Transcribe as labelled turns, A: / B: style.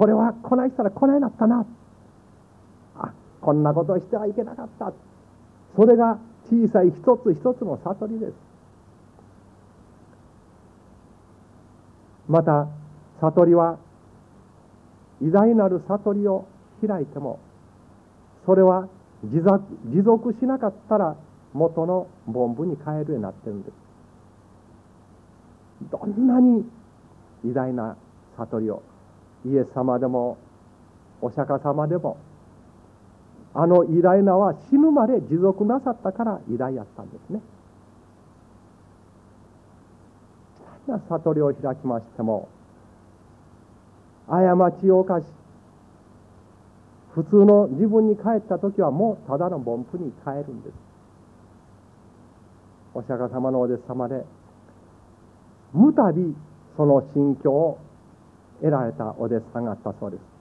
A: これはこないしたらこないなったな、あ、こんなことをしてはいけなかった、それが小さい一つ一つの悟りです。また悟りは偉大なる悟りを開いても、それは持続しなかったら元の凡夫に変えるようになっているんです。どんなに偉大な悟りをイエス様でもお釈迦様でも、あの偉大なは死ぬまで持続なさったから偉大やったんですね。偉大な悟りを開きましても、過ちを犯し普通の自分に帰った時はもうただの凡夫に帰るんです。お釈迦様のお弟子様で無たびその心境を得られたお弟子さんがあったそうです。